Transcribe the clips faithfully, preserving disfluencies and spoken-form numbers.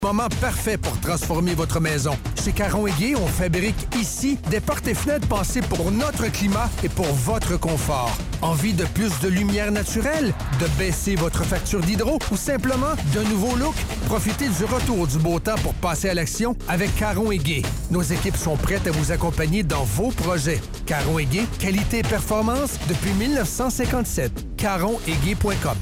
Moment parfait pour transformer votre maison. Chez Caron et Guy, on fabrique ici des portes et fenêtres pensées pour notre climat et pour votre confort. Envie de plus de lumière naturelle, de baisser votre facture d'hydro ou simplement d'un nouveau look? Profitez du retour du beau temps pour passer à l'action avec Caron et Guy. Nos équipes sont prêtes à vous accompagner dans vos projets. Caron et Guy, qualité et performance depuis dix-neuf cent cinquante-sept. caron et guy point com.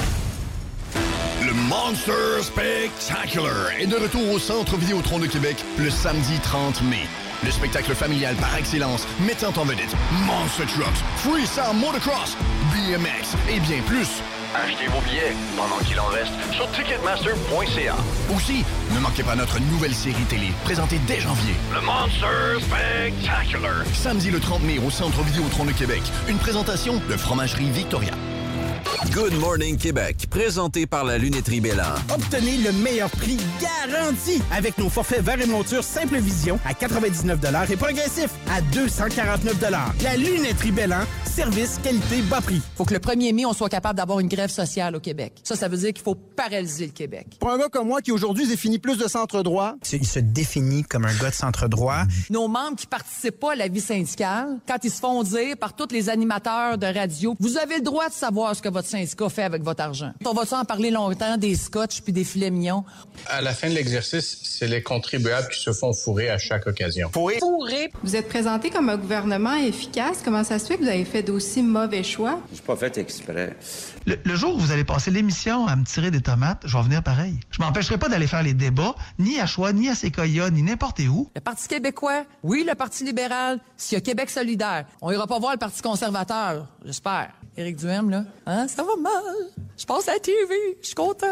Le Monster Spectacular est de retour au Centre Vidéotron de Québec le samedi trente mai. Le spectacle familial par excellence mettant en vedette Monster Trucks, Freestyle Motocross, B M X et bien plus. Achetez vos billets pendant qu'il en reste sur ticketmaster point c a. Aussi, ne manquez pas notre nouvelle série télé présentée dès janvier. Le Monster Spectacular. Samedi le trente mai au Centre Vidéotron de Québec. Une présentation de Fromagerie Victoria. Good Morning Québec, présenté par la Lunetterie Bélan. Obtenez le meilleur prix garanti avec nos forfaits verre et monture Simple Vision à quatre-vingt-dix-neuf dollars et progressif à deux cent quarante-neuf dollars. La Lunetterie Bélan, service, qualité, bas prix. Faut que le premier mai, on soit capable d'avoir une grève sociale au Québec. Ça, ça veut dire qu'il faut paralyser le Québec. Pour un gars comme moi qui aujourd'hui définit plus de centre droit. Il se définit comme un gars de centre droit. Nos membres qui participent pas à la vie syndicale, quand ils se font dire par tous les animateurs de radio, vous avez le droit de savoir ce que votre syndicat fait avec votre argent. On va-tu en parler longtemps des scotch puis des filets mignons? À la fin de l'exercice, c'est les contribuables qui se font fourrer à chaque occasion. Fourrer? Fourrer! Vous êtes présenté comme un gouvernement efficace. Comment ça se fait que vous avez fait d'aussi mauvais choix? Je suis pas fait exprès. Le, le jour où vous allez passer l'émission à me tirer des tomates, je vais venir pareil. Je m'empêcherai pas d'aller faire les débats, ni à Choix, ni à Séquoia, ni n'importe où. Le Parti québécois, oui, le Parti libéral, s'il y a Québec solidaire. On ira pas voir le Parti conservateur, j'espère. Éric Duhem, là, hein, ça va mal. Je passe à la T V, je suis content.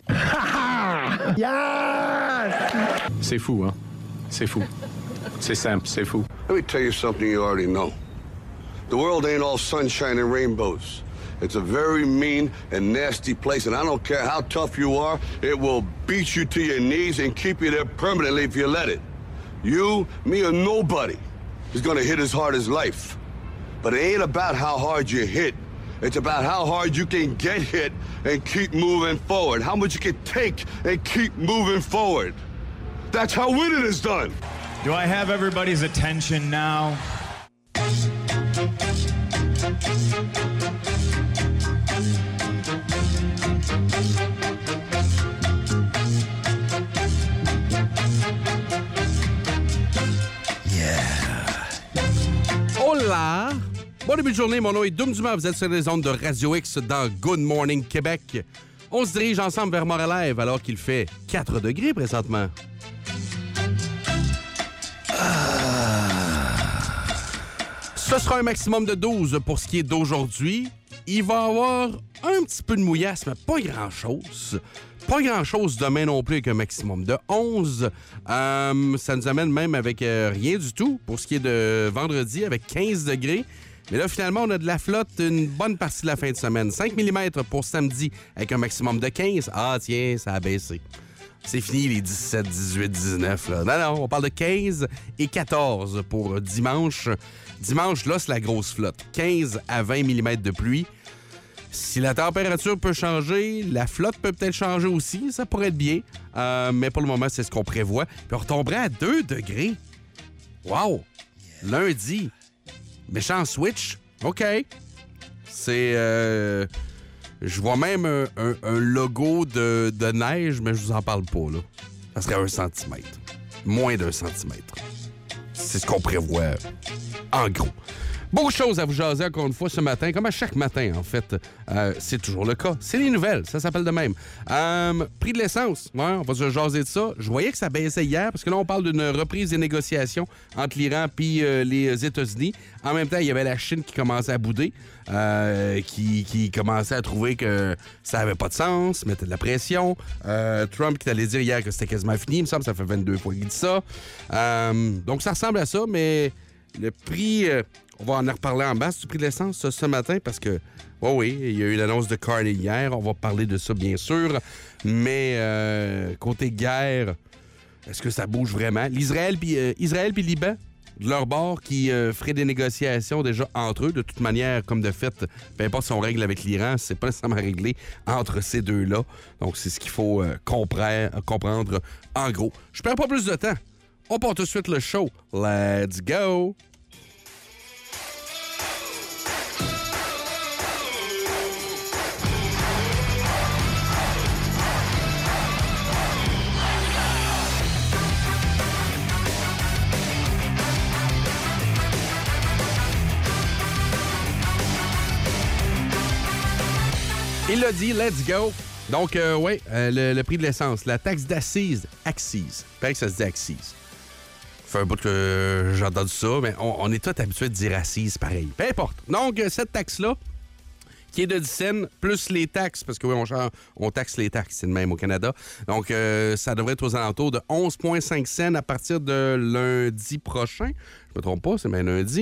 Yes! C'est fou, hein? C'est fou. C'est simple, c'est fou. Let me tell you something you already know. The world ain't all sunshine and rainbows. It's a very mean and nasty place, and I don't care how tough you are, it will beat you to your knees and keep you there permanently if you let it. You, me, or nobody is gonna hit as hard as life. But it ain't about how hard you hit. It's about how hard you can get hit and keep moving forward. How much you can take and keep moving forward. That's how winning is done. Do I have everybody's attention now? Hola! Bon début de journée, mon nom est Doom Dumas, vous êtes sur les ondes de Radio X dans Good Morning Québec. On se dirige ensemble vers Montréal alors qu'il fait quatre degrés présentement. Ce sera un maximum de douze pour ce qui est d'aujourd'hui. Il va y avoir un petit peu de mouillasse, mais pas grand-chose. Pas grand-chose demain non plus avec un maximum de onze. Euh, ça nous amène même avec euh, rien du tout pour ce qui est de vendredi avec quinze degrés. Mais là, finalement, on a de la flotte une bonne partie de la fin de semaine. cinq millimètres pour samedi avec un maximum de quinze. Ah, tiens, ça a baissé. C'est fini les dix-sept, dix-huit, dix-neuf. Là. Non, non, on parle de quinze et quatorze pour dimanche. Dimanche, là, c'est la grosse flotte. quinze à vingt millimètres de pluie. Si la température peut changer, la flotte peut peut-être changer aussi. Ça pourrait être bien. Euh, mais pour le moment, c'est ce qu'on prévoit. Puis on retomberait à deux degrés. Wow! Lundi. Méchant switch. OK. C'est... Euh, je vois même un, un, un logo de, de neige, mais je vous en parle pas, là. Ça serait un centimètre. Moins d'un centimètre. C'est ce qu'on prévoit en gros. Beaucoup de choses à vous jaser encore une fois ce matin, comme à chaque matin, en fait. Euh, c'est toujours le cas. C'est les nouvelles, ça s'appelle de même. Euh, prix de l'essence, ouais, on va se jaser de ça. Je voyais que ça baissait hier, parce que là, on parle d'une reprise des négociations entre l'Iran et euh, les États-Unis. En même temps, il y avait la Chine qui commençait à bouder, euh, qui, qui commençait à trouver que ça avait pas de sens, mettait de la pression. Euh, Trump qui allait dire hier que c'était quasiment fini, il me semble, ça fait vingt-deux fois qu'il dit ça. Euh, donc, ça ressemble à ça, mais le prix... Euh, on va en reparler en masse du prix de l'essence ce, ce matin parce que, oui, oui, il y a eu l'annonce de Carney hier. On va parler de ça, bien sûr. Mais euh, côté guerre, est-ce que ça bouge vraiment? L'Israël puis euh, Israël puis Liban, de leur bord qui euh, feraient des négociations déjà entre eux. De toute manière, comme de fait, peu importe si on règle avec l'Iran, c'est pas nécessairement réglé entre ces deux-là. Donc, c'est ce qu'il faut euh, comprendre, comprendre en gros. Je perds pas plus de temps. On part tout de suite le show. Let's go! Il l'a dit, let's go. Donc, euh, oui, euh, le, le prix de l'essence, la taxe d'accise, accise. Il paraît que ça se dit accise. Ça fait un bout que j'ai entendu ça, mais on, on est tous habitués de dire assise, pareil. Peu importe. Donc, cette taxe-là, qui est de dix cents, plus les taxes, parce que oui, on, on taxe les taxes, c'est le même au Canada. Donc, euh, ça devrait être aux alentours de onze virgule cinq cents à partir de lundi prochain. Je me trompe pas, c'est bien lundi.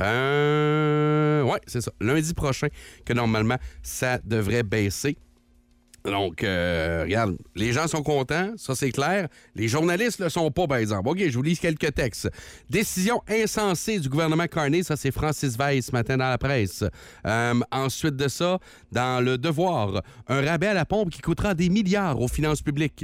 Euh, ouais, c'est ça. Lundi prochain que normalement, ça devrait baisser. Donc, euh, regarde, les gens sont contents, ça c'est clair. Les journalistes le sont pas, par exemple. OK, je vous lis quelques textes. Décision insensée du gouvernement Carney, ça c'est Francis Veil ce matin dans la presse. Euh, ensuite de ça, dans Le Devoir, un rabais à la pompe qui coûtera des milliards aux finances publiques.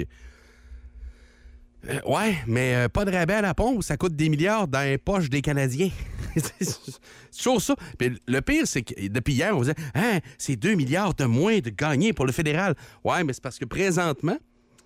Euh, ouais, mais euh, pas de rabais à la pompe, ça coûte des milliards dans les poches des Canadiens. C'est toujours ça. Puis le pire, c'est que depuis hier, on disait hein, c'est deux milliards de moins de gagner pour le fédéral. Ouais, mais c'est parce que présentement,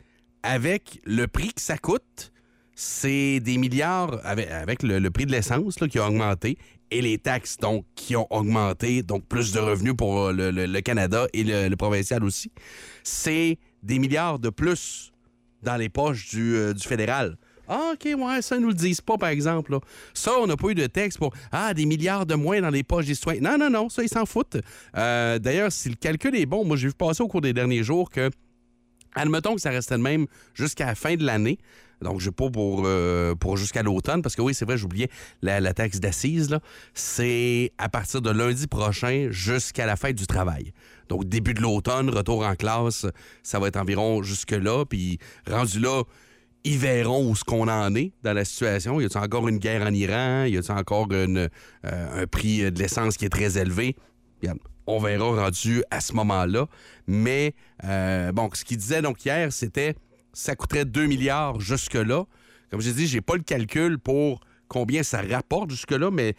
avec le prix que ça coûte, c'est des milliards avec, avec le, le prix de l'essence là, qui a augmenté et les taxes donc qui ont augmenté, donc plus de revenus pour le, le, le Canada et le, le provincial aussi. C'est des milliards de plus dans les poches du, euh, du fédéral. Ah, OK, ouais, ça, ils nous le disent pas, par exemple. Là. Ça, on n'a pas eu de texte pour « Ah, des milliards de moins dans les poches des citoyens. » Non, non, non, ça, ils s'en foutent. Euh, d'ailleurs, si le calcul est bon, moi, j'ai vu passer au cours des derniers jours que, admettons que ça restait de même jusqu'à la fin de l'année, donc je n'ai pas pour, euh, pour jusqu'à l'automne, parce que oui, c'est vrai, j'oubliais la, la taxe d'assises, là, c'est à partir de lundi prochain jusqu'à la fête du travail. Donc, début de l'automne, retour en classe, ça va être environ jusque-là. Puis, rendu là, ils verront où ce qu'on en est dans la situation. Y a-t-il encore une guerre en Iran? Y a-t-il encore une, euh, un prix de l'essence qui est très élevé? Bien, on verra rendu à ce moment-là. Mais, euh, bon, ce qu'il disait donc hier, c'était ça coûterait deux milliards jusque-là. Comme j'ai dit, j'ai pas le calcul pour combien ça rapporte jusque-là, mais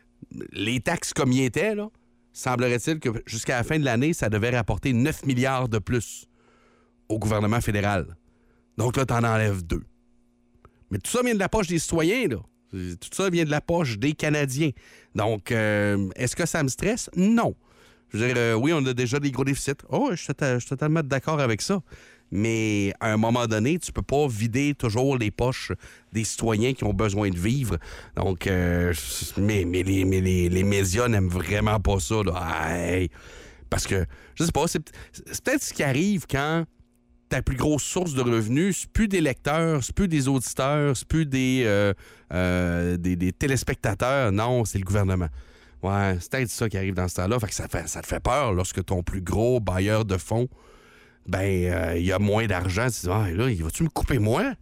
les taxes comme ils étaient, là, semblerait-il que jusqu'à la fin de l'année, ça devait rapporter neuf milliards de plus au gouvernement fédéral. Donc là, t'en enlèves deux. Mais tout ça vient de la poche des citoyens, là. Tout ça vient de la poche des Canadiens. Donc, euh, est-ce que ça me stresse? Non. Je veux dire, euh, oui, on a déjà des gros déficits. Oh, je suis totalement d'accord avec ça. Mais à un moment donné, tu peux pas vider toujours les poches des citoyens qui ont besoin de vivre. Donc, euh, mais, mais, les, mais les, les médias n'aiment vraiment pas ça. Là. Hey. Parce que, je sais pas, c'est, c'est peut-être ce qui arrive quand ta plus grosse source de revenus, c'est plus des lecteurs, c'est plus des auditeurs, c'est plus des, euh, euh, des, des téléspectateurs. Non, c'est le gouvernement. Ouais, c'est peut-être ça qui arrive dans ce temps-là. Fait que ça, fait, ça te fait peur lorsque ton plus gros bailleur de fonds, ben, il euh, y a moins d'argent. Tu te dis, ah, là, vas-tu me couper moi?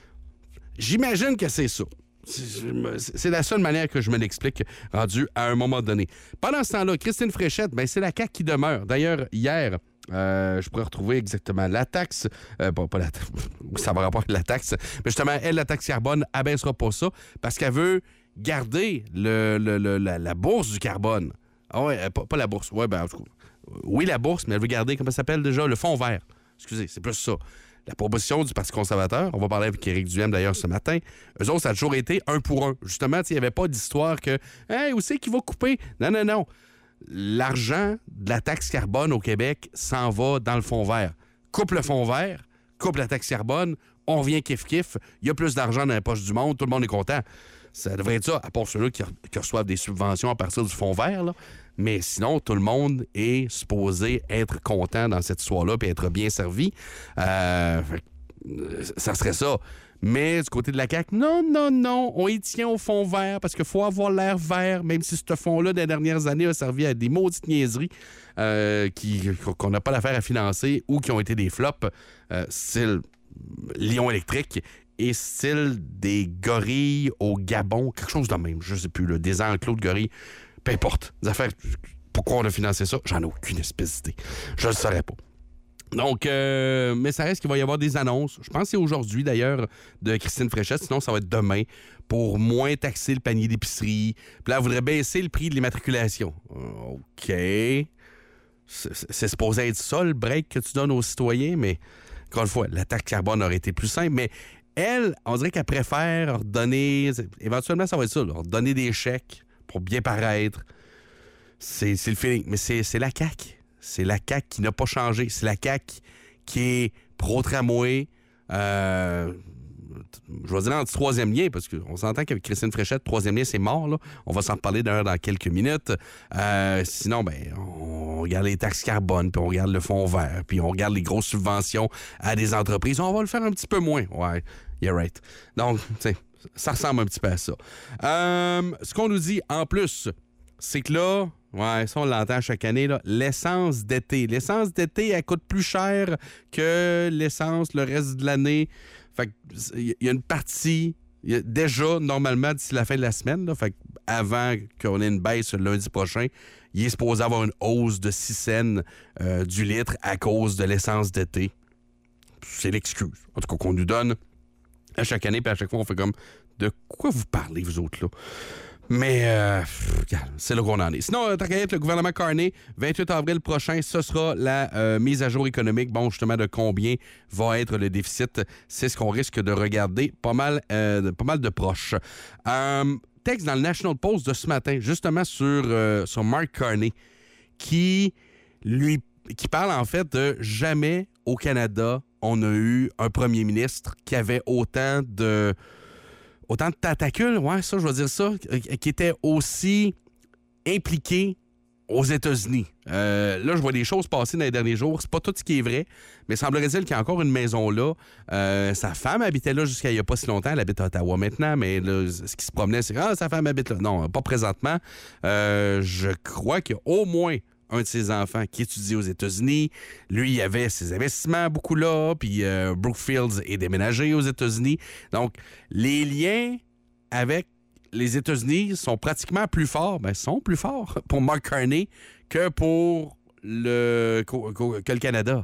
J'imagine que c'est ça. C'est, c'est la seule manière que je me l'explique, rendu à un moment donné. Pendant ce temps-là, Christine Fréchette, ben, c'est la C A Q qui demeure. D'ailleurs, hier, euh, je pourrais retrouver exactement la taxe. Euh, bon, pas la taxe. Ça va rapporter la taxe. Mais justement, elle, la taxe carbone, abaissera pas ça parce qu'elle veut garder le, le, le, la, la bourse du carbone. Ah ouais, pas, pas la bourse. Ouais, ben, en tout cas, oui, la bourse, mais elle veut garder, comment ça s'appelle déjà? Le fonds vert. Excusez, c'est plus ça. La proposition du Parti conservateur, on va parler avec Éric Duhem d'ailleurs ce matin, eux autres, ça a toujours été un pour un. Justement, il n'y avait pas d'histoire que « Hey, où c'est qu'il va couper? » Non, non, non. L'argent de la taxe carbone au Québec s'en va dans le fonds vert. Coupe le fonds vert, coupe la taxe carbone, on revient kiff-kiff, il y a plus d'argent dans les poches du monde, tout le monde est content. Ça devrait être ça, à part ceux-là qui, qui reçoivent des subventions à partir du fonds vert, là. Mais sinon, tout le monde est supposé être content dans cette histoire-là et être bien servi. Euh, ça serait ça. Mais du côté de la C A Q, non, non, non, on y tient au fond vert parce qu'il faut avoir l'air vert, même si ce fonds-là, des dernières années, a servi à des maudites niaiseries euh, qui, qu'on n'a pas l'affaire à financer ou qui ont été des flops, euh, style Lion électrique et style des gorilles au Gabon, quelque chose de même, je sais plus, là, des enclos de gorilles, peu importe. Des affaires, pourquoi on a financé ça? J'en ai aucune espèce d'idée. Je ne le saurais pas. Donc, euh, mais ça reste qu'il va y avoir des annonces. Je pense que c'est aujourd'hui, d'ailleurs, de Christine Fréchette. Sinon, ça va être demain pour moins taxer le panier d'épicerie. Puis là, elle voudrait baisser le prix de l'immatriculation. OK. C'est, c'est supposé être ça, le break que tu donnes aux citoyens, mais encore une fois, la taxe carbone aurait été plus simple. Mais elle, on dirait qu'elle préfère donner... Éventuellement, ça va être ça, là, donner des chèques pour bien paraître. C'est, c'est le feeling. Mais c'est, c'est la C A Q. C'est la C A Q qui n'a pas changé. C'est la C A Q qui est pro-tramway. Euh, je vais dire en troisième lien, parce qu'on s'entend qu'avec Christine Fréchette, troisième lien, c'est mort. Là. On va s'en reparler d'ailleurs dans quelques minutes. Euh, sinon, ben, on regarde les taxes carbone, puis on regarde le fonds vert, puis on regarde les grosses subventions à des entreprises. On va le faire un petit peu moins. Ouais, you're right. Donc, tu sais, ça ressemble un petit peu à ça. Euh, ce qu'on nous dit en plus, c'est que là... Ouais, ça, on l'entend chaque année, là. L'essence d'été. L'essence d'été, elle coûte plus cher que l'essence le reste de l'année. Fait qu'il y a une partie, y a déjà, normalement, d'ici la fin de la semaine, là, fait avant qu'on ait une baisse le lundi prochain, il est supposé avoir une hausse de six cents euh, du litre à cause de l'essence d'été. C'est l'excuse, en tout cas, qu'on nous donne à chaque année, puis à chaque fois, on fait comme, de quoi vous parlez, vous autres, là? Mais euh, c'est là qu'on en est. Sinon, tant qu'à être, le gouvernement Carney, vingt-huit avril prochain, ce sera la euh, mise à jour économique. Bon, justement, de combien va être le déficit. C'est ce qu'on risque de regarder pas mal, euh, pas mal de proches. Euh, texte dans le National Post de ce matin, justement sur, euh, sur Mark Carney, qui, lui, qui parle en fait de jamais au Canada, on a eu un premier ministre qui avait autant de... Autant de tentacules, ouais, ça, je veux dire ça, qui était aussi impliqué aux États-Unis. Euh, là, je vois des choses passer dans les derniers jours. C'est pas tout ce qui est vrai, mais semblerait-il qu'il y a encore une maison là. Euh, sa femme habitait là jusqu'à il n'y a pas si longtemps. Elle habite à Ottawa maintenant, mais là, ce qui se promenait, c'est « Ah, sa femme habite là ». Non, pas présentement. Euh, je crois qu'il y a au moins un de ses enfants qui étudie aux États-Unis. Lui, il avait ses investissements beaucoup là, puis euh, Brookfield est déménagé aux États-Unis. Donc, les liens avec les États-Unis sont pratiquement plus forts, ben, sont plus forts pour Mark Carney que pour le, que le Canada.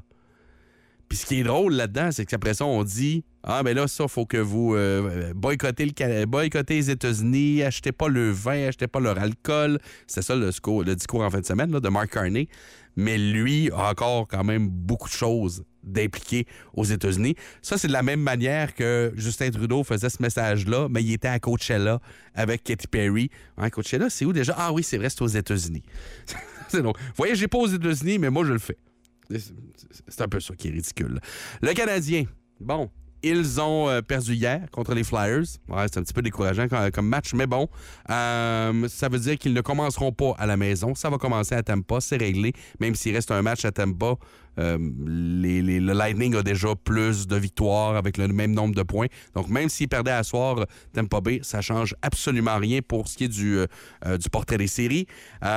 Puis ce qui est drôle là-dedans, c'est qu'après ça, on dit « Ah, ben là, ça, il faut que vous euh, boycottez, le, boycottez les États-Unis, achetez pas le vin, achetez pas leur alcool. » C'est ça le discours, le discours en fin de semaine là, de Mark Carney. Mais lui a encore quand même beaucoup de choses d'impliquer aux États-Unis. Ça, c'est de la même manière que Justin Trudeau faisait ce message-là, mais il était à Coachella avec Katy Perry. Hein, Coachella, c'est où déjà? Ah oui, c'est vrai, c'est aux États-Unis. C'est donc, voyagez pas aux États-Unis, mais moi, je le fais. C'est un peu ça qui est ridicule. Le Canadien, bon, ils ont euh, perdu hier contre les Flyers. Ouais, c'est un petit peu décourageant comme, comme match, mais bon, euh, ça veut dire qu'ils ne commenceront pas à la maison. Ça va commencer à Tampa, c'est réglé. Même s'il reste un match à Tampa, euh, les, les, le Lightning a déjà plus de victoires avec le même nombre de points. Donc, même s'ils perdaient à soir Tampa Bay, ça change absolument rien pour ce qui est du, euh, du portrait des séries.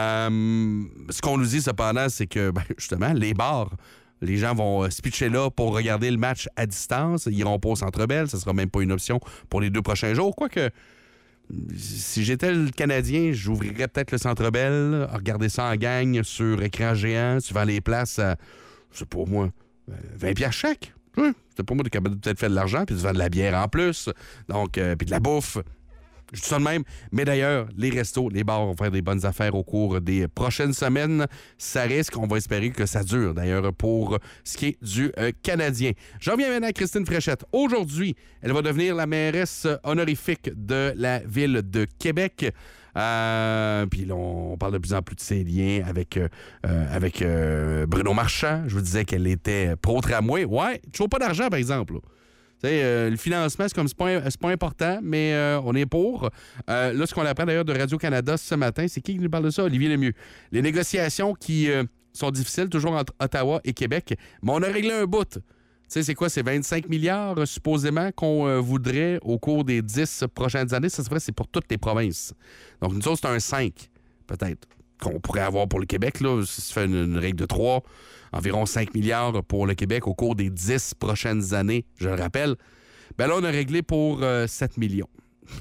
Euh, ce qu'on nous dit cependant, c'est que, ben, justement, les bars... Les gens vont se pitcher là pour regarder le match à distance. Ils iront pas au Centre Bell. Ce sera même pas une option pour les deux prochains jours. Quoique, si j'étais le Canadien, j'ouvrirais peut-être le Centre Bell, regarder ça en gang sur écran géant, suivant les places à, je sais pas moi, vingt piastres chaque. Oui, c'était pour moi de peut-être faire de l'argent, puis de vendre de la bière en plus. Donc, euh, puis de la bouffe. Je dis ça de même. Mais d'ailleurs, les restos, les bars vont faire des bonnes affaires au cours des prochaines semaines. Ça risque, on va espérer que ça dure, d'ailleurs, pour ce qui est du euh, Canadien. J'en viens maintenant à Christine Fréchette. Aujourd'hui, elle va devenir la mairesse honorifique de la ville de Québec. Euh, puis là, on parle de plus en plus de ses liens avec, euh, avec euh, Bruno Marchand. Je vous disais qu'elle était pro-tramway. Ouais, toujours pas d'argent, par exemple, là. Euh, le financement, c'est comme c'est pas, c'est pas important, mais euh, on est pour. Euh, là, ce qu'on apprend d'ailleurs de Radio-Canada ce matin, c'est qui qui nous parle de ça? Olivier Lemieux. Les négociations qui euh, sont difficiles, toujours entre Ottawa et Québec, mais on a réglé un bout. Tu sais, c'est quoi? C'est vingt-cinq milliards, supposément, qu'on euh, voudrait au cours des dix prochaines années. Ça, c'est vrai, c'est pour toutes les provinces. Donc, nous autres, c'est un cinq, peut-être, qu'on pourrait avoir pour le Québec, là, si ça fait une, une règle de trois. Environ cinq milliards pour le Québec au cours des dix prochaines années, je le rappelle. Ben là, on a réglé pour euh, sept millions.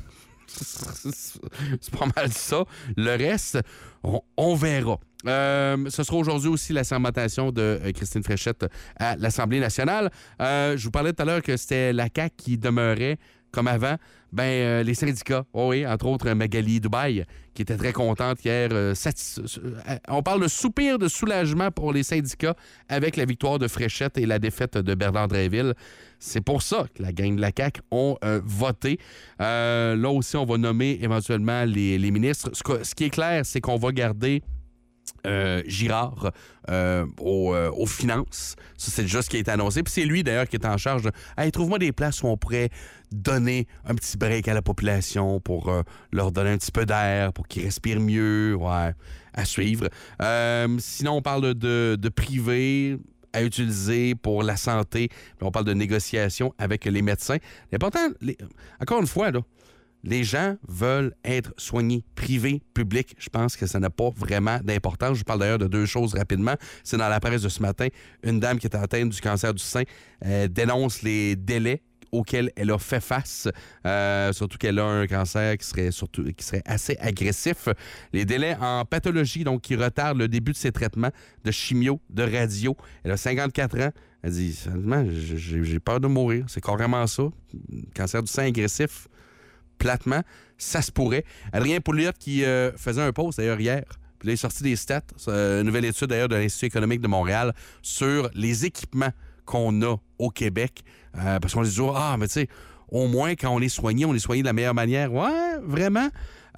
C'est pas mal ça. Le reste, on, on verra. Euh, ce sera aujourd'hui aussi la sermentation de euh, Christine Fréchette à l'Assemblée nationale. Euh, je vous parlais tout à l'heure que c'était la C A Q qui demeurait comme avant. Ben, euh, les syndicats, oh oui, entre autres Magali Dubaï, qui était très contente hier. Euh, satis... On parle de soupir de soulagement pour les syndicats avec la victoire de Fréchette et la défaite de Bernard Drinville. C'est pour ça que la gang de la C A Q ont euh, voté. Euh, là aussi, on va nommer éventuellement les, les ministres. Ce, que, ce qui est clair, c'est qu'on va garder Euh, Girard euh, aux, euh, aux finances. Ça, c'est déjà ce qui a été annoncé. Puis c'est lui, d'ailleurs, qui est en charge de... Hey, trouve-moi des places où on pourrait donner un petit break à la population pour euh, leur donner un petit peu d'air, pour qu'ils respirent mieux. Ouais, à suivre. Euh, sinon, on parle de, de privé à utiliser pour la santé. On parle de négociation avec les médecins. L'important, les... encore une fois, là, les gens veulent être soignés privé, public. Je pense que ça n'a pas vraiment d'importance. Je vous parle d'ailleurs de deux choses rapidement. C'est dans la presse de ce matin. Une dame qui est atteinte du cancer du sein euh, dénonce les délais auxquels elle a fait face, euh, surtout qu'elle a un cancer qui serait, surtout, qui serait assez agressif. Les délais en pathologie, donc qui retardent le début de ses traitements de chimio, de radio. Elle a cinquante-quatre ans. Elle dit, sérieusement, j'ai, j'ai peur de mourir. C'est carrément ça. Cancer du sein agressif. Platement, ça se pourrait. Adrien Pouliot qui euh, faisait un post d'ailleurs hier, puis là, il est sorti des stats, euh, une nouvelle étude d'ailleurs de l'Institut économique de Montréal sur les équipements qu'on a au Québec. Euh, parce qu'on se dit, ah, mais tu sais, au moins quand on est soigné, on est soigné de la meilleure manière. Ouais, vraiment.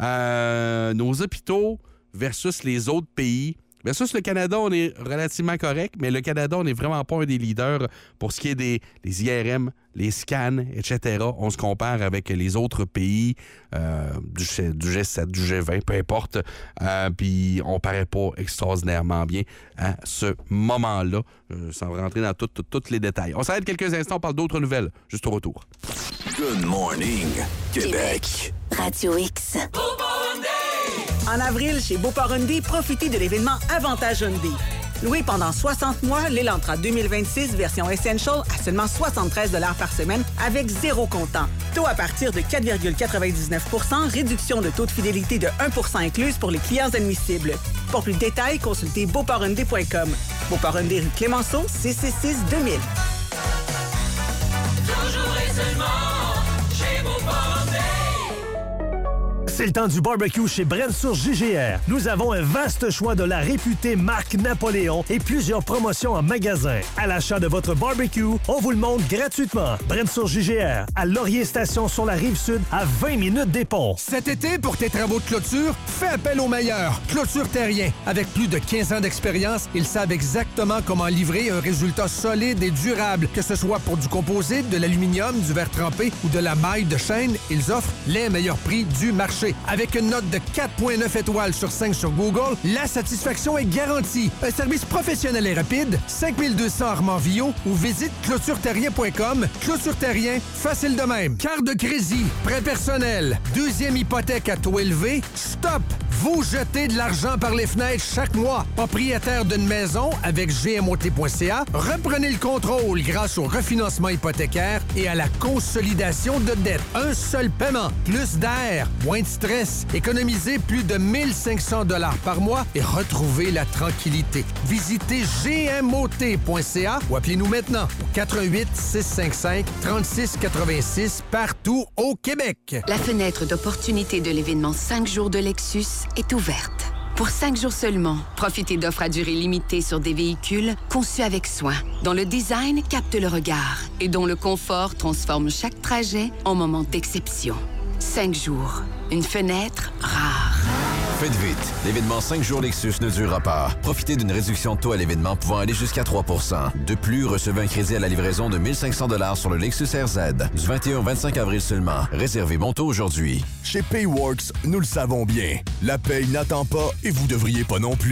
Euh, nos hôpitaux versus les autres pays. Versus le Canada, on est relativement correct, mais le Canada, on n'est vraiment pas un des leaders pour ce qui est des les I R M, les scans, et cetera. On se compare avec les autres pays euh, du, du G sept, du G vingt, peu importe. Euh, Puis on paraît pas extraordinairement bien à ce moment-là, euh, sans rentrer dans tous les détails. On s'arrête quelques instants, on parle d'autres nouvelles, juste au retour. Good morning, Québec. Radio X. En avril, chez Beauport Hyundai, profitez de l'événement Avantage Hyundai. Loué pendant soixante mois, l'Elantra deux mille vingt-six version Essential à seulement soixante-treize dollars par semaine avec zéro comptant. Taux à partir de quatre virgule quatre-vingt-dix-neuf pour cent, réduction de taux de fidélité de un pour cent incluse pour les clients admissibles. Pour plus de détails, consultez beauport hyundai point com. Beauport Hyundai rue Clémenceau, six cent soixante-six deux mille. Toujours et seulement chez Beauport Hyundai. C'est le temps du barbecue chez Bren sur J G R. Nous avons un vaste choix de la réputée marque Napoléon et plusieurs promotions en magasin. À l'achat de votre barbecue, on vous le montre gratuitement. Bren sur J G R, à Laurier Station sur la Rive-Sud, à vingt minutes des ponts. Cet été, pour tes travaux de clôture, fais appel aux meilleurs. Clôture Terrien. Avec plus de quinze ans d'expérience, ils savent exactement comment livrer un résultat solide et durable. Que ce soit pour du composite, de l'aluminium, du verre trempé ou de la maille de chêne, ils offrent les meilleurs prix du marché. Avec une note de quatre virgule neuf étoiles sur cinq sur Google, la satisfaction est garantie. Un service professionnel et rapide, cinq mille deux cents Armand-Villot ou visite clôture terrien point com. Clôture Terrien, facile de même. Carte de crédit, prêt personnel, deuxième hypothèque à taux élevé. Stop! Vous jetez de l'argent par les fenêtres chaque mois. Propriétaire d'une maison avec G M O T point C A, reprenez le contrôle grâce au refinancement hypothécaire et à la consolidation de dettes. Un seul paiement, plus d'air, moins de stress. Économisez plus de mille cinq cents dollars par mois et retrouvez la tranquillité. Visitez G M O T point C A ou appelez-nous maintenant au quatre un huit, six cinq cinq, trois six huit six partout au Québec. La fenêtre d'opportunité de l'événement cinq jours de Lexus est ouverte. Pour cinq jours seulement, profitez d'offres à durée limitée sur des véhicules conçus avec soin, dont le design capte le regard et dont le confort transforme chaque trajet en moment d'exception. Cinq jours, une fenêtre rare. Faites vite, l'événement cinq jours Lexus ne durera pas. Profitez d'une réduction de taux à l'événement pouvant aller jusqu'à trois pour cent. De plus, recevez un crédit à la livraison de mille cinq cents dollars sur le Lexus R Z. Du vingt et un au vingt-cinq avril seulement. Réservez mon taux aujourd'hui. Chez Payworks, nous le savons bien. La paye n'attend pas et vous devriez pas non plus.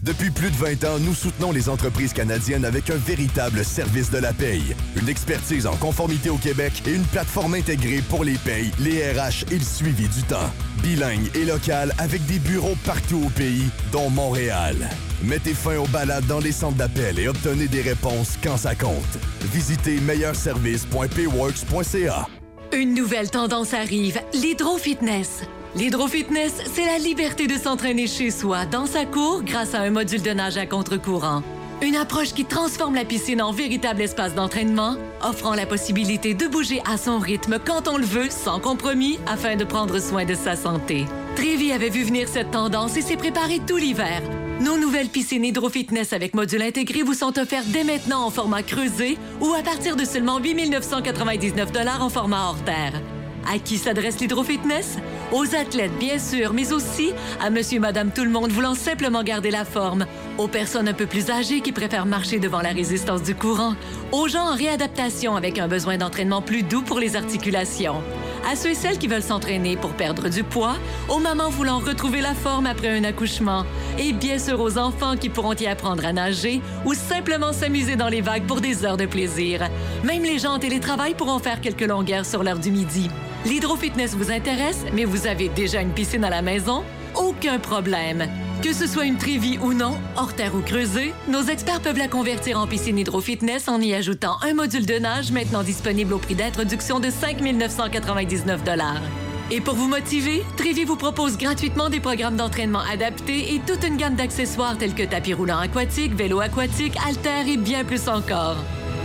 Depuis plus de vingt ans, nous soutenons les entreprises canadiennes avec un véritable service de la paye. Une expertise en conformité au Québec et une plateforme intégrée pour les payes, les R H et le suivi du temps. Bilingue et local avec des bureaux partout au pays, dont Montréal. Mettez fin aux balades dans les centres d'appel et obtenez des réponses quand ça compte. Visitez meilleur service point payworks point c a. Une nouvelle tendance arrive, l'hydro-fitness. L'hydro-fitness, c'est la liberté de s'entraîner chez soi, dans sa cour, grâce à un module de nage à contre-courant. Une approche qui transforme la piscine en véritable espace d'entraînement, offrant la possibilité de bouger à son rythme quand on le veut, sans compromis, afin de prendre soin de sa santé. Trévi avait vu venir cette tendance et s'est préparé tout l'hiver. Nos nouvelles piscines hydro-fitness avec module intégré vous sont offertes dès maintenant en format creusé ou à partir de seulement huit mille neuf cent quatre-vingt-dix-neuf dollars en format hors terre. À qui s'adresse l'hydro-fitness? Aux athlètes, bien sûr, mais aussi à monsieur et madame tout le monde voulant simplement garder la forme, aux personnes un peu plus âgées qui préfèrent marcher devant la résistance du courant, aux gens en réadaptation avec un besoin d'entraînement plus doux pour les articulations, à ceux et celles qui veulent s'entraîner pour perdre du poids, aux mamans voulant retrouver la forme après un accouchement, et bien sûr aux enfants qui pourront y apprendre à nager ou simplement s'amuser dans les vagues pour des heures de plaisir. Même les gens en télétravail pourront faire quelques longueurs sur l'heure du midi. L'hydro-fitness vous intéresse, mais vous avez déjà une piscine à la maison? Aucun problème. Que ce soit une Trévi ou non, hors terre ou creusée, nos experts peuvent la convertir en piscine hydro-fitness en y ajoutant un module de nage maintenant disponible au prix d'introduction de cinq mille neuf cent quatre-vingt-dix-neuf dollars. Et pour vous motiver, Trévi vous propose gratuitement des programmes d'entraînement adaptés et toute une gamme d'accessoires tels que tapis roulant aquatique, vélo aquatique, haltères et bien plus encore.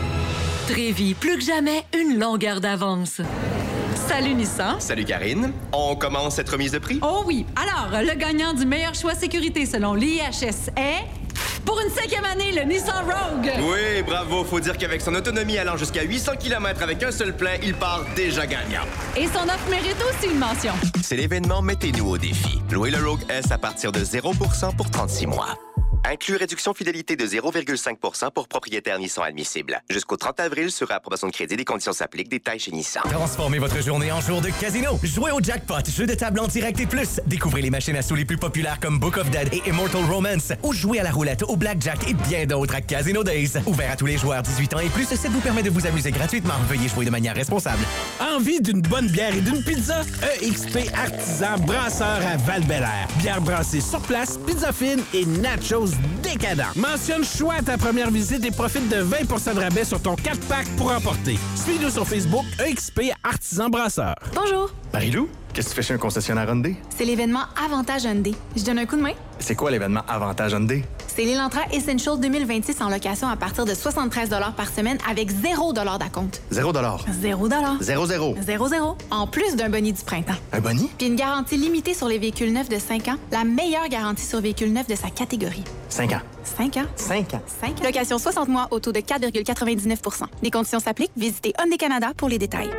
Trévi, plus que jamais, une longueur d'avance. Salut Nissan. Salut Karine. On commence cette remise de prix? Oh oui. Alors, le gagnant du meilleur choix sécurité selon l'I H S est... Pour une cinquième année, le Nissan Rogue. Oui, bravo. Faut dire qu'avec son autonomie allant jusqu'à huit cents kilomètres avec un seul plein, il part déjà gagnant. Et son offre mérite aussi une mention. C'est l'événement Mettez-nous au défi. Louez le Rogue S à partir de zéro pour cent pour trente-six mois. Inclus réduction fidélité de zéro virgule cinq pour cent pour propriétaires Nissan admissibles. Jusqu'au trente avril, sur approbation de crédit, des conditions s'appliquent. Détails chez Nissan. Transformez votre journée en jour de casino. Jouez au jackpot, jeu de table en direct et plus. Découvrez les machines à sous les plus populaires comme Book of Dead et Immortal Romance. Ou jouez à la roulette, au blackjack et bien d'autres à Casino Days. Ouvert à tous les joueurs dix-huit ans et plus, ça vous permet de vous amuser gratuitement. Veuillez jouer de manière responsable. Envie d'une bonne bière et d'une pizza? E X P Artisan Brasseur à Val-Bélair. Bière brassée sur place, pizza fine et nachos décadents. Mentionne choix à ta première visite et profite de vingt pour cent de rabais sur ton quatre pack pour emporter. Suis-nous sur Facebook, E X P Artisan Brasseur. Bonjour. Marie-Lou, qu'est-ce que tu fais chez un concessionnaire Hyundai? C'est l'événement Avantage Hyundai. Je donne un coup de main? C'est quoi l'événement Avantage Hyundai? C'est l'Elantra Essential deux mille vingt-six en location à partir de soixante-treize dollars par semaine avec zéro dollar d'acompte. Zéro dollar. Zéro dollar. Zéro zéro. Zéro zéro. En plus d'un boni du printemps. Un boni? Puis une garantie limitée sur les véhicules neufs de cinq ans. La meilleure garantie sur véhicules neufs de sa catégorie. cinq ans. cinq ans. cinq ans. cinq ans. Location soixante mois au taux de quatre virgule quatre-vingt-dix-neuf pour cent. Les conditions s'appliquent. Visitez Hyundai Canada pour les détails.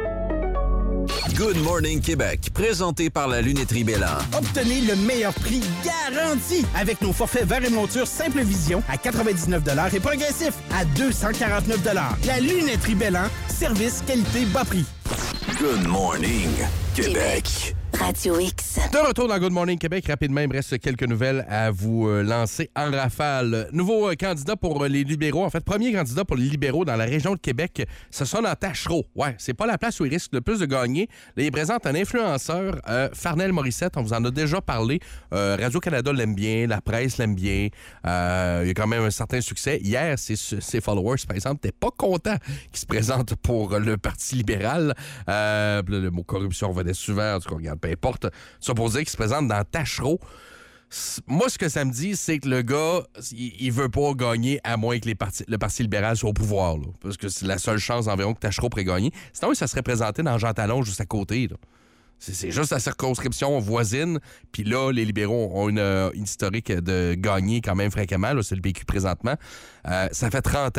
Good Morning Québec, présenté par la Lunetterie Bélan. Obtenez le meilleur prix garanti avec nos forfaits verre et monture Simple Vision à quatre-vingt-dix-neuf dollars et progressif à deux cent quarante-neuf dollars. La Lunetterie Bélan, service, qualité, bas prix. Good Morning Québec. Radio X. De retour dans Good Morning Québec, rapidement, il me reste quelques nouvelles à vous euh, lancer en rafale. Nouveau euh, candidat pour euh, les libéraux, en fait, premier candidat pour les libéraux dans la région de Québec, ce sont dans Tachereau. Ouais, c'est pas la place où il risque le plus de gagner. Là, il présente un influenceur, euh, Farnell Morissette, on vous en a déjà parlé. Euh, Radio-Canada l'aime bien, la presse l'aime bien. Euh, il y a quand même un certain succès. Hier, ses, ses followers, par exemple, n'étaient pas contents qu'il se présente pour le Parti libéral. Euh, le, le mot corruption revenait souvent, en tout cas, regarde, peu importe. Ça pour dire qu'il se présente dans Tachereau. Moi, ce que ça me dit, c'est que le gars, il, il veut pas gagner à moins que les partis, le Parti libéral soit au pouvoir. Là, parce que c'est la seule chance environ que Tachereau pourrait gagner. Sinon, ça serait présenté dans Jean Talon, juste à côté. Là. C'est, c'est juste la circonscription voisine. Puis là, les libéraux ont une, une historique de gagner quand même fréquemment. Là, c'est le P Q présentement. Euh, ça fait trente ans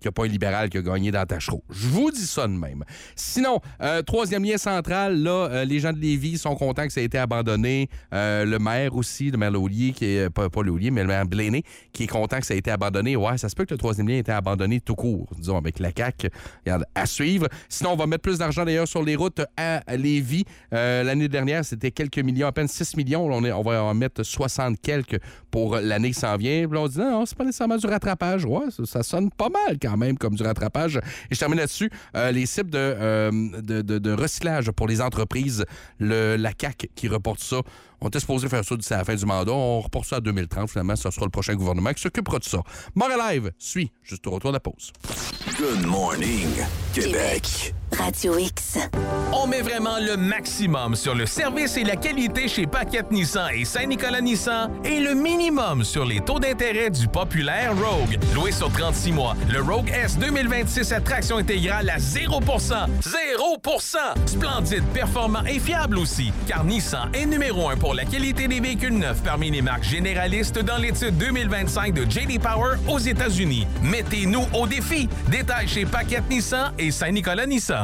qu'il n'y a pas un libéral qui a gagné dans Tachereau. Je vous dis ça de même. Sinon, euh, troisième lien central, là, euh, les gens de Lévis sont contents que ça ait été abandonné. Euh, le maire aussi, le maire Laulier, qui est, pas, pas Laulier, mais le maire Bléné, qui est content que ça ait été abandonné. Ouais, ça se peut que le troisième lien ait été abandonné tout court, disons, avec la C A Q. Regarde, à suivre. Sinon, on va mettre plus d'argent d'ailleurs sur les routes à Lévis. Euh, l'année dernière, c'était quelques millions, à peine six millions. On, est, on va en mettre soixante quelques pour l'année qui s'en vient. Puis là, on dit non, c'est pas nécessairement du rattrapage. Ouais, ça, ça sonne pas mal quand même comme du rattrapage. Et je termine là-dessus. Euh, les cibles de, euh, de, de, de recyclage pour les entreprises, le, la C A Q qui reporte ça. On était supposé faire ça d'ici à la fin du mandat. On reporte ça à deux mille trente. Finalement, ce sera le prochain gouvernement qui s'occupera de ça. Montréal Live suit juste au retour de la pause. Good morning, Québec. Radio X. On met vraiment le maximum sur le service et la qualité chez Paquette Nissan et Saint-Nicolas Nissan et le minimum sur les taux d'intérêt du populaire Rogue. Loué sur trente-six mois, le Rogue S deux mille vingt-six à traction intégrale à zéro pour cent. zéro pour cent! Splendide, performant et fiable aussi, car Nissan est numéro un pour la qualité des véhicules neufs parmi les marques généralistes dans l'étude deux mille vingt-cinq de J D Power aux États-Unis. Mettez-nous au défi. Détails chez Paquette Nissan et Saint-Nicolas Nissan.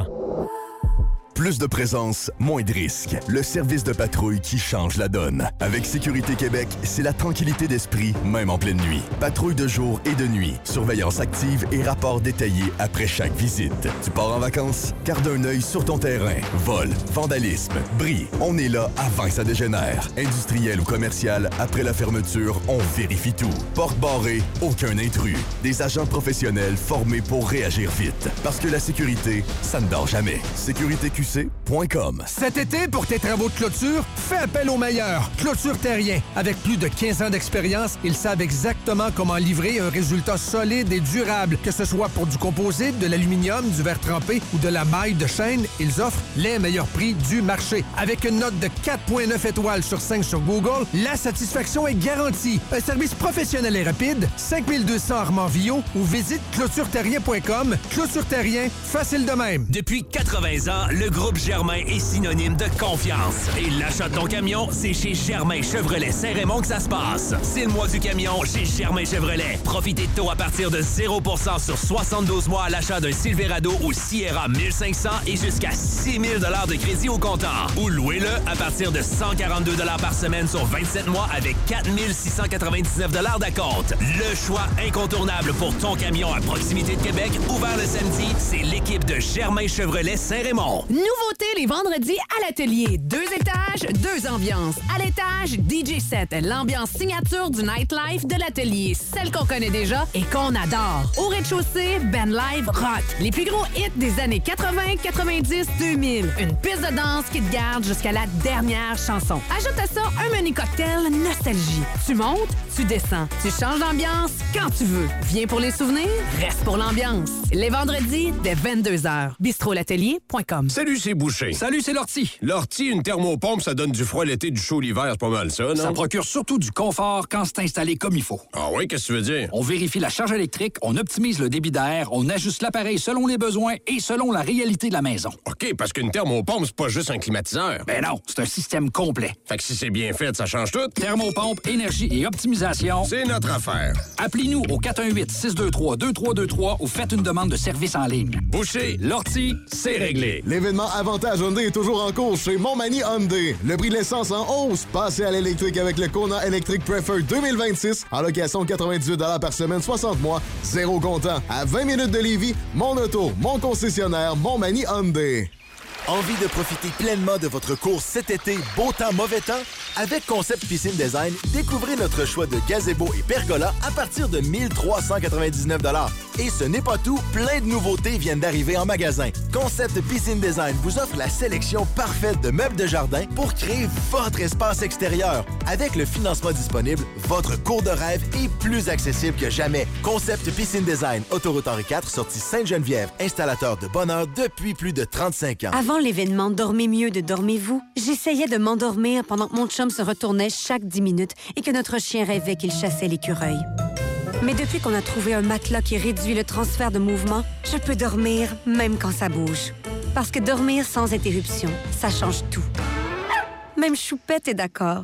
Plus de présence, moins de risques. Le service de patrouille qui change la donne. Avec Sécurité Québec, c'est la tranquillité d'esprit, même en pleine nuit. Patrouille de jour et de nuit. Surveillance active et rapport détaillé après chaque visite. Tu pars en vacances? Garde un œil sur ton terrain. Vol, vandalisme, bris. On est là avant que ça dégénère. Industriel ou commercial, après la fermeture, on vérifie tout. Porte barrée, aucun intrus. Des agents professionnels formés pour réagir vite. Parce que la sécurité, ça ne dort jamais. Sécurité Q C point com. Cet été, pour tes travaux de clôture, fais appel aux meilleurs. Clôture Terrien. Avec plus de quinze ans d'expérience, ils savent exactement comment livrer un résultat solide et durable. Que ce soit pour du composite, de l'aluminium, du verre trempé ou de la maille de chaîne, ils offrent les meilleurs prix du marché. Avec une note de quatre virgule neuf étoiles sur cinq sur Google, la satisfaction est garantie. Un service professionnel et rapide, cinq mille deux cents Armand-Villot ou visite clôture terrien point com. Clôture Terrien, facile de même. Depuis quatre-vingts ans, le groupe Germain est synonyme de confiance. Et l'achat de ton camion, c'est chez Germain Chevrolet Saint-Raymond que ça se passe. C'est le mois du camion chez Germain Chevrolet. Profitez de taux à partir de zéro pour cent sur soixante-douze mois à l'achat d'un Silverado ou Sierra mille cinq cents et jusqu'à six mille dollars de crédit au comptant. Ou louez-le à partir de cent quarante-deux dollars par semaine sur vingt-sept mois avec quatre mille six cent quatre-vingt-dix-neuf dollars d'acompte. Le choix incontournable pour ton camion à proximité de Québec, ouvert le samedi, c'est l'équipe de Germain Chevrolet Saint-Raymond. Nouveauté les vendredis à l'atelier. Deux étages, deux ambiances. À l'étage, D J set, l'ambiance signature du nightlife de l'atelier. Celle qu'on connaît déjà et qu'on adore. Au rez-de-chaussée, band live rock. Les plus gros hits des années quatre-vingts, quatre-vingt-dix, deux mille. Une piste de danse qui te garde jusqu'à la dernière chanson. Ajoute à ça un menu cocktail nostalgie. Tu montes, tu descends. Tu changes d'ambiance quand tu veux. Viens pour les souvenirs, reste pour l'ambiance. Les vendredis, dès vingt-deux heures. bistro l'atelier point com. Salut, c'est Boucher. Salut, c'est Lortie. Lortie, une thermopompe, ça donne du froid l'été, du chaud l'hiver, c'est pas mal ça, non? Ça procure surtout du confort quand c'est installé comme il faut. Ah oui, qu'est-ce que tu veux dire? On vérifie la charge électrique, on optimise le débit d'air, on ajuste l'appareil selon les besoins et selon la réalité de la maison. OK, parce qu'une thermopompe, c'est pas juste un climatiseur. Ben non, c'est un système complet. Fait que si c'est bien fait, ça change tout. Thermopompe, énergie et optimisation. C'est notre affaire. Appelez-nous au quatre un huit, six deux trois, deux trois deux trois ou faites une demande de service en ligne. Boucher, Lortie, c'est réglé. L'événement Avantage Hyundai est toujours en cours chez Montmagny Hyundai. Le prix de l'essence en hausse. Passez à l'électrique avec le Kona Electric Prefer deux mille vingt-six en location quatre-vingt-dix-huit dollars par semaine, soixante mois, zéro comptant. À vingt minutes de Lévis, mon auto, mon concessionnaire Montmagny Hyundai. Envie de profiter pleinement de votre course cet été, beau temps, mauvais temps? Avec Concept Piscine Design, découvrez notre choix de gazebo et pergola à partir de mille trois cent quatre-vingt-dix-neuf dollars. Et ce n'est pas tout, plein de nouveautés viennent d'arriver en magasin. Concept Piscine Design vous offre la sélection parfaite de meubles de jardin pour créer votre espace extérieur. Avec le financement disponible, votre cours de rêve est plus accessible que jamais. Concept Piscine Design, autoroute Henri quatre, sortie Sainte-Geneviève, installateur de bonheur depuis plus de trente-cinq ans. Avant l'événement Dormez mieux de Dormez-vous, j'essayais de m'endormir pendant que mon chum se retournait chaque dix minutes et que notre chien rêvait qu'il chassait l'écureuil. Mais depuis qu'on a trouvé un matelas qui réduit le transfert de mouvement, je peux dormir même quand ça bouge. Parce que dormir sans interruption, ça change tout. Même Choupette est d'accord.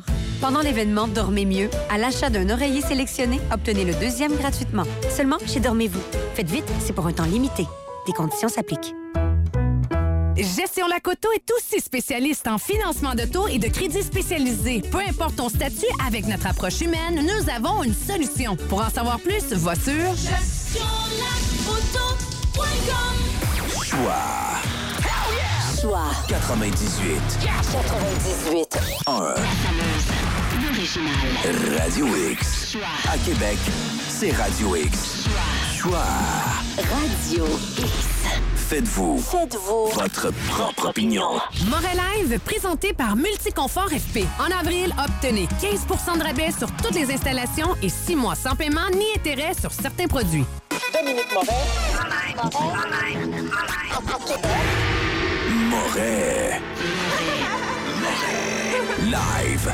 Pendant l'événement Dormez mieux, à l'achat d'un oreiller sélectionné, obtenez le deuxième gratuitement. Seulement chez Dormez-vous. Faites vite, c'est pour un temps limité. Des conditions s'appliquent. Gestion Lacoto est aussi spécialiste en financement d'auto et de crédits spécialisés. Peu importe ton statut, avec notre approche humaine, nous avons une solution. Pour en savoir plus, va sur gestion lacoto point com. Choix. Choix. quatre-vingt-dix-huit. quatre-vingt-dix-huit. un. L'original. Radio X. Choix. À Québec, c'est Radio X. Choix. Choix. Radio X. Faites-vous. Faites-vous. Votre propre opinion. Moret Live, présenté par Multiconfort F P. En avril, obtenez quinze pour cent de rabais sur toutes les installations et six mois sans paiement ni intérêt sur certains produits. Dominique Moret. Moret. Live.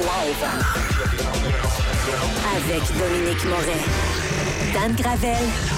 Live. Avec Dominique Moret. Dan Gravel.